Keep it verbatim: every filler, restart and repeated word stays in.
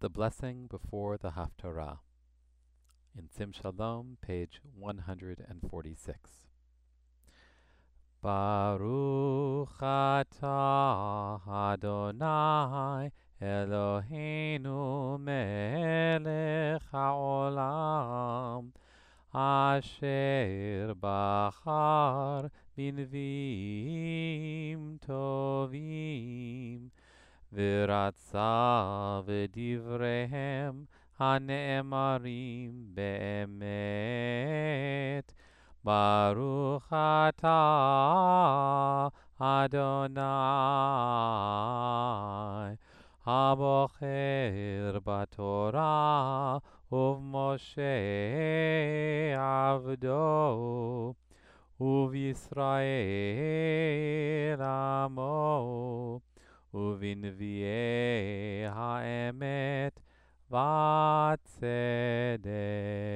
The Blessing Before the Haftarah, in Sim Shalom, page one hundred forty-six. Baruch atah Adonai Eloheinu melech haolam asher bachar b'nviim tovim v'ratza v'divrehem הנאמרים באמת. ברוך אתה אדוני הבוחר בתורה ובמשה עבדו ובישראל עמו ובנביאי האמת והצדק.